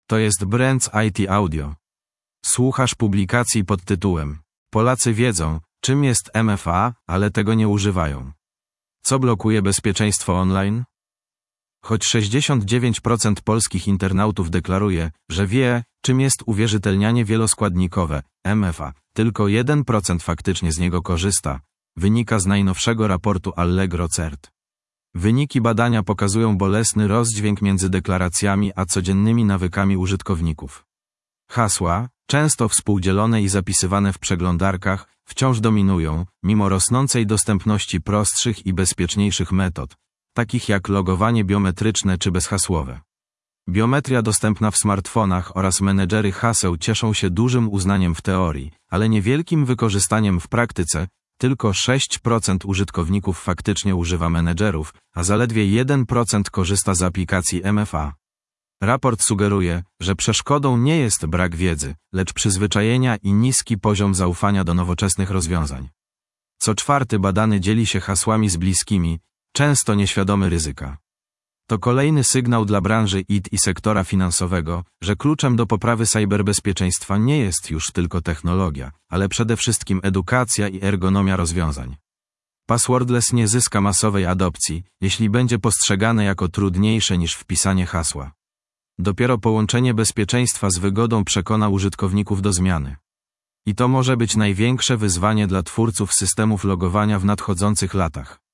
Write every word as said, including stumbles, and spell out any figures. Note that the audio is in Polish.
To jest Brands I T Audio. Słuchasz publikacji pod tytułem Polacy wiedzą, czym jest M F A, ale tego nie używają. Co blokuje bezpieczeństwo online? Choć sześćdziesiąt dziewięć procent polskich internautów deklaruje, że wie, czym jest uwierzytelnianie wieloskładnikowe, M F A, tylko jeden procent faktycznie z niego korzysta, wynika z najnowszego raportu Allegro C E R T. Wyniki badania pokazują bolesny rozdźwięk między deklaracjami a codziennymi nawykami użytkowników. Hasła, często współdzielone i zapisywane w przeglądarkach, wciąż dominują, mimo rosnącej dostępności prostszych i bezpieczniejszych metod, takich jak logowanie biometryczne czy bezhasłowe. Biometria dostępna w smartfonach oraz menedżery haseł cieszą się dużym uznaniem w teorii, ale niewielkim wykorzystaniem w praktyce. Tylko sześć procent użytkowników faktycznie używa menedżerów, a zaledwie jeden procent korzysta z aplikacji M F A. Raport sugeruje, że przeszkodą nie jest brak wiedzy, lecz przyzwyczajenia i niski poziom zaufania do nowoczesnych rozwiązań. Co czwarty badany dzieli się hasłami z bliskimi, często nieświadomy ryzyka. To kolejny sygnał dla branży I T i sektora finansowego, że kluczem do poprawy cyberbezpieczeństwa nie jest już tylko technologia, ale przede wszystkim edukacja i ergonomia rozwiązań. Passwordless nie zyska masowej adopcji, jeśli będzie postrzegane jako trudniejsze niż wpisanie hasła. Dopiero połączenie bezpieczeństwa z wygodą przekona użytkowników do zmiany. I to może być największe wyzwanie dla twórców systemów logowania w nadchodzących latach.